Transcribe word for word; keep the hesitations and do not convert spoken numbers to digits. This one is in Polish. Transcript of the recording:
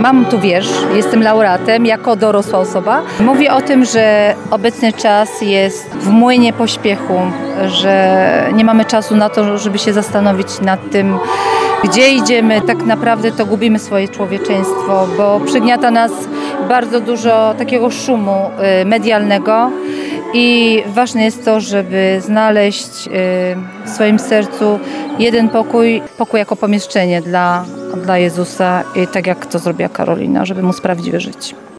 Mam tu wiersz, jestem laureatem jako dorosła osoba. Mówię o tym, że obecny czas jest w młynie pośpiechu, że nie mamy czasu na to, żeby się zastanowić nad tym, gdzie idziemy. Tak naprawdę to gubimy swoje człowieczeństwo, bo przygniata nas bardzo dużo takiego szumu medialnego i ważne jest to, żeby znaleźć w swoim sercu jeden pokój, pokój jako pomieszczenie dla, dla Jezusa, i tak jak to zrobiła Karolina, żeby mu prawdziwie żyć.